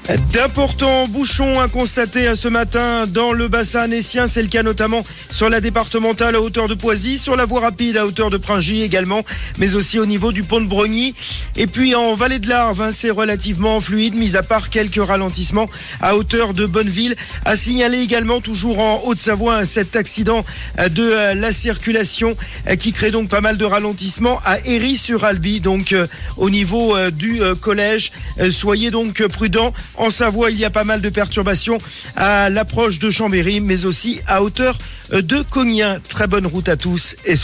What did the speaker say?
D'importants bouchons à constater ce matin dans le bassin annécien. C'est le cas notamment sur la départementale à hauteur de Poisy, sur la voie rapide à hauteur de Pringy également, mais aussi au niveau du pont de Brogny. Et puis en vallée de l'Arve, c'est relativement fluide, mis à part quelques ralentissements à hauteur de Bonneville. À signaler également, toujours en Haute-Savoie, cet accident de la circulation qui crée donc pas mal de ralentissements à Héry-sur-Albi, donc au niveau du collège. Soyez donc prudents. En Savoie, il y a pas mal de perturbations à l'approche de Chambéry, mais aussi à hauteur de Cognin. Très bonne route à tous et